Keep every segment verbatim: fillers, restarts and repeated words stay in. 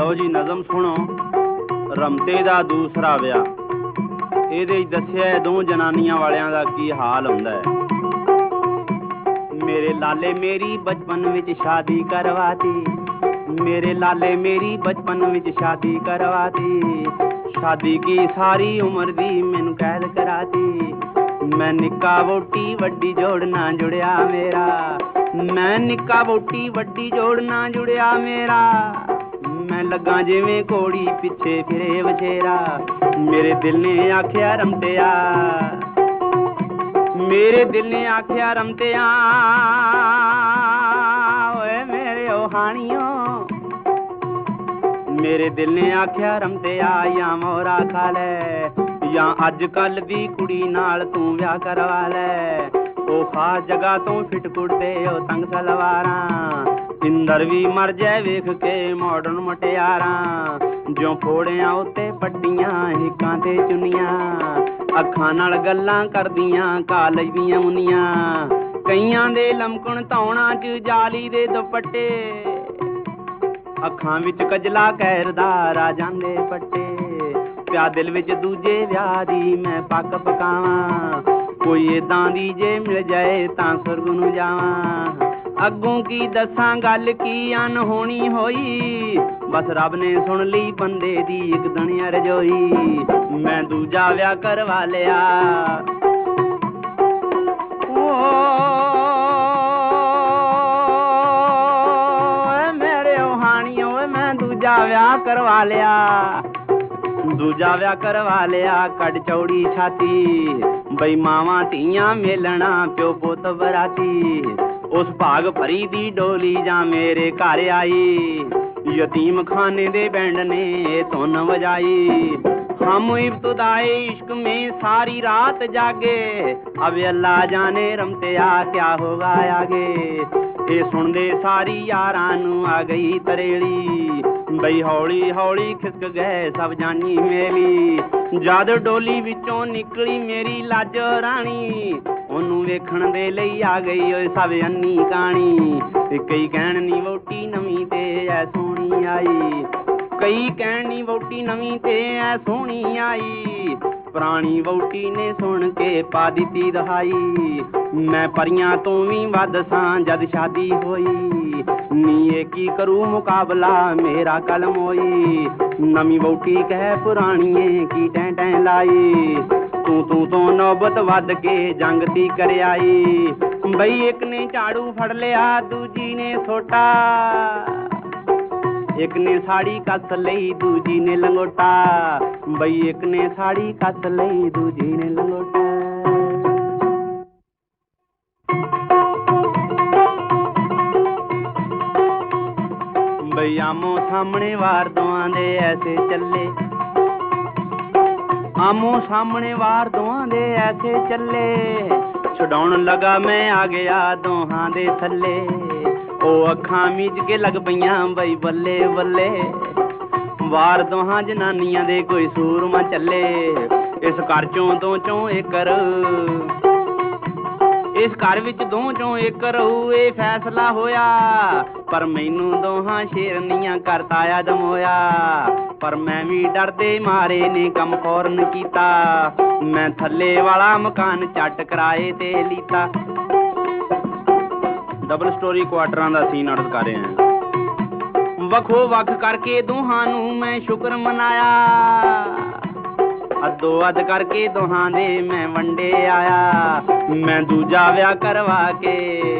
ਲਓ ਜੀ ਨਜ਼ਮ ਸੁਣੋ। ਰਮਤੇ ਦਾ ਦੂਸਰਾ ਵਿਆਹ। ਇਹਦੇ ਵਿੱਚ ਦੱਸਿਆ ਦੋ ਜਨਾਨੀਆਂ ਵਾਲਿਆਂ ਦਾ ਕੀ ਹਾਲ ਹੁੰਦਾ ਹੈ। ਮੇਰੇ ਲਾਲੇ ਮੇਰੀ ਬਚਪਨ ਵਿੱਚ ਸ਼ਾਦੀ ਕਰਵਾਤੀ, ਮੇਰੇ ਲਾਲੇ ਮੇਰੀ ਬਚਪਨ ਵਿੱਚ ਸ਼ਾਦੀ ਕਰਵਾਤੀ। ਸ਼ਾਦੀ ਕੀ ਸਾਰੀ ਉਮਰ ਦੀ ਮੈਨੂੰ ਕੈਦ ਕਰਾਤੀ। ਮੈਂ ਨਿੱਕਾ ਵੋਟੀ ਵੱਡੀ ਜੋੜ ਨਾ ਜੁੜਿਆ ਮੇਰਾ, ਮੈਂ ਨਿੱਕਾ ਵੋਟੀ ਵੱਡੀ ਜੋੜ ਨਾ ਜੁੜਿਆ ਮੇਰਾ। मैं लगा जिवें घोड़ी पिछे फिरे बछेरा। मेरे दिल ने आख्या रमतिया, मेरे दिल ने आख्या रमतिया, ओए मेरे ओहानियों। मेरे दिल ने आख्या रमतिया या मोरा खा लै, या अज कल दी कुड़ी नाल तू विआह करवा लै। ओ खास जगह तो फिट कुड़ते ओ तंग सलवारां, इंदर भी मर जाए वेख के मॉडर्न मटियारा। जो फोड़िया उत्ते पट्टियां हिकां ते चुनिया, अखां नाल गल्लां करदियां कालज दियां मुनियां। कईयां दे लमकण धौणां च जाली दे दुपट्टे, अखां विच कजला कहरदा राजां दे पट्टे। प्या दिल विच दूजे विआह दी मैं पक पकावां, कोई इदां दी जे मिल जाए तां सुरग नूं जावां। अगों की दसां गल की अनहोनी होई, बस रब ने सुन ली बंदे दी इक दिन रजोई। मैं दूजा विआह करवा लिया, ओ मेरे ओहानियों मैं दूजा विआह करवा लिया। दूजा विआह करवा लिया कड़ चौड़ी छाती, बई मावां धीयां मेलना प्यो पुत बराती। उस भाग भरी दी डोली जा मेरे घर आई, यतीम खाने दे बैंड ने धुन बजाई। हम इब्तदाए इश्क में सारी रात जागे, अब अल्लाह जाने रमतिया क्या होगा आगे। ये सुन दे सारी यारां नूं आ गई तरेली, बई हौली हौली खिसक गए सब जानी मेली। जद डोली विचों निकली मेरी लाज रानी, ओनू वेखण दे लई आ गई ओए सब अन्नी कानी। कई कहण नी वोटी नवीं ते ऐ सोहणी आई, कई कहण नी वोटी नवीं ते ऐ सोहणी आई। पुरानी वोटी ने सुन के पा दित्ती दहाई, मैं परियां तो भी वध सां जद शादी होई। नी की करू मुकाबला मेरा कलम होई, नवीं वोटी कह पुराणीए की टैं टैं लाई। तू तू तो नौबत वध के जंग दी कर आई, बई एक ने झाड़ू फड़ लिया दूजी ने सोटा। एक ने साड़ी कस लई दूजी ने लंगोटा, बई एक ने साड़ी कस लई दूजी ने लंगोटा। बई आमो सामने वार दोआं दे ऐसे चले, आमो सामने वार दोआं दे ऐसे चले। छुड़ाउण लगा मैं आ गया दोहां दे थल्ले, ओ अखां मीच के लग पईयां बई बल्ले बल्ले। वार दोहां जनानियां दे कोई सूर मा चले, इस घर चों दो चों एकर, इस घर विच दो चों एक रहू ए फैसला होया। पर मैनू दोहां शेरनियां कर ताया दमोया, पर मैं भी डरदे मारे ने कम फौरन कीता। मैं थल्ले वाला मकान झट किराए ते लीता। डबल स्टोरी क्वार्टरां दा सीन अर्ज कर रहे हैं। वखो वख करके दोहां नू मैं शुक्र मनाया, अदो अद करके दोहां दे मैं वंडे आया। मैं दूजा विआह करवा के,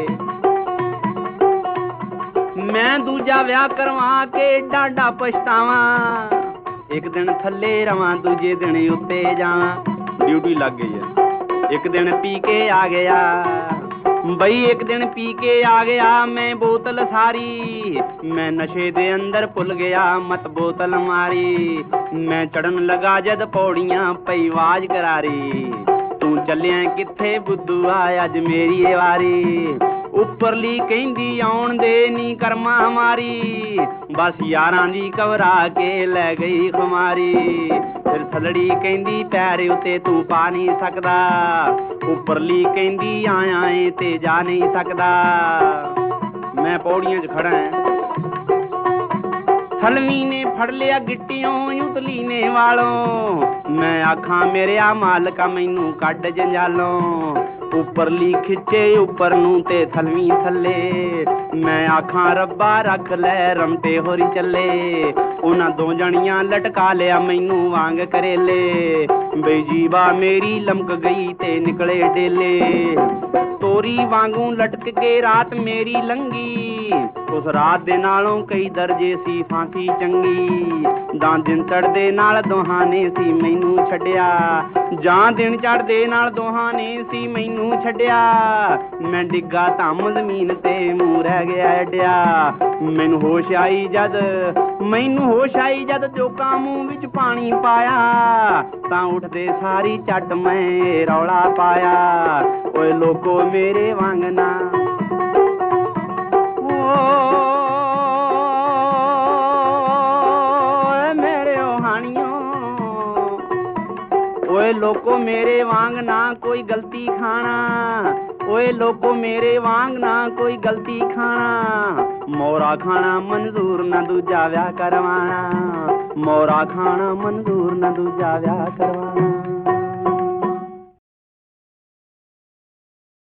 मैं दूजा विआह करवा के डाडा पछतावा। एक दिन थल्ले रवां दूजे दिन उत्ते जावां, ड्यूटी लग गई है। एक दिन पी के आ गया, बई एक दिन पी के आ गया मैं बोतल सारी। मैं नशे दे अंदर भुल गया मत बोतल मारी। मैं चढ़न लगा जद पौड़ियां पई आवाज करारी, तू चलिया किथे बुद्धू आ अज मेरी वारी। उपरली कहंदी आउण दे नी कर्मा हमारी, बस यारां दी घबरा के लै गई खुमारी। फिर थलड़ी कहंदी पैर उत्ते तू पा नहीं सकदा, उपरली कहंदी आया ए ते जा नहीं सकदा। मैं पौड़ियां च खड़ा है, ਥਲਵੀ ਨੇ ਫੜ ਲਿਆ ਗਿੱਟਿਓਂ ਉਤਲੀ ਨੇ ਵਾਲੋਂ ਮੈਂ ਆਖਾਂ ਮੇਰਿਆ ਮਾਲਕਾ ਮੈਨੂੰ ਕੱਢ ਜੰਜਾਲੋਂ ਉੱਪਰਲੀ ਖਿੱਚੇ ਉੱਪਰ ਨੂੰ ਤੇ ਥਲਵੀ ਥੱਲੇ ਮੈਂ ਆਖਾਂ ਰੱਬਾ ਰੱਖ ਲੈ ਰਮਟੇ ਹੋਰੀ ਚੱਲੇ ਉਹਨਾਂ ਦੋ ਜਣੀਆਂ ਲਟਕਾ ਲਿਆ ਮੈਨੂੰ ਵਾਂਗ ਕਰੇਲੇ ਬਈ ਜੀਵਾ ਮੇਰੀ ਲਮਕ ਗਈ ਤੇ ਨਿਕਲੇ ਡੇਲੇ ਤੋਰੀ ਵਾਂਗੂ ਲਟਕ ਕੇ ਰਾਤ ਮੇਰੀ ਲੰਗੀ ਉਸ ਰਾਤ ਦੇ ਨਾਲੋਂ ਕਈ ਦਰਜੇ ਸੀ ਫਾਂਸੀ ਚੰਗੀ ਜਾਂ ਦਿਨ ਚੜ੍ਹਦੇ ਨਾਲ ਦੋਹਾਂ ਨੇ ਸੀ ਮੈਨੂੰ ਛੱਡਿਆ ਜਾਂ ਦਿਨ ਚੜ੍ਹਦੇ ਨਾਲ ਦੋਹਾਂ ਨੇ ਸੀ ਮੈਨੂੰ ਛੱਡਿਆ ਮੈਂ ਡਿੱਗਾ ਧੰਮ ਜ਼ਮੀਨ ਤੇ ਮੂੰਹ ਰਹਿ ਗਿਆ ਐਡਿਆ ਮੈਨੂੰ ਹੋਸ਼ ਆਈ ਜਦ ਮੈਨੂੰ ਹੋਸ਼ ਆਈ ਜਦ ਜੋਕਾਂ ਮੂੰਹ ਵਿੱਚ ਪਾਣੀ ਪਾਇਆ ਤਾਂ ਉੱਠਦੇ ਸਾਰੀ ਝੱਟ ਮੈਂ ਰੌਲਾ ਪਾਇਆ ਓਏ ਲੋਕੋ ਮੇਰੇ ਵਾਂਗ ਨਾ ਓਏ ਲੋਕੋ ਮੇਰੇ ਵਾਂਗ ਨਾ ਕੋਈ ਗਲਤੀ ਖਾਣਾ ਓਏ ਲੋਕੋ ਮੇਰੇ ਵਾਂਗ ਨਾ ਕੋਈ ਗਲਤੀ ਖਾਣਾ ਮੋਰਾ ਖਾਣਾ ਮਨਜ਼ੂਰ ਨਾ ਦੂਜਾ ਵਿਆਹ ਕਰਵਾਣਾ ਮੋਰਾ ਖਾਣਾ ਮਨਜ਼ੂਰ ਨਾ ਦੂਜਾ ਵਿਆਹ ਕਰਵਾਣਾ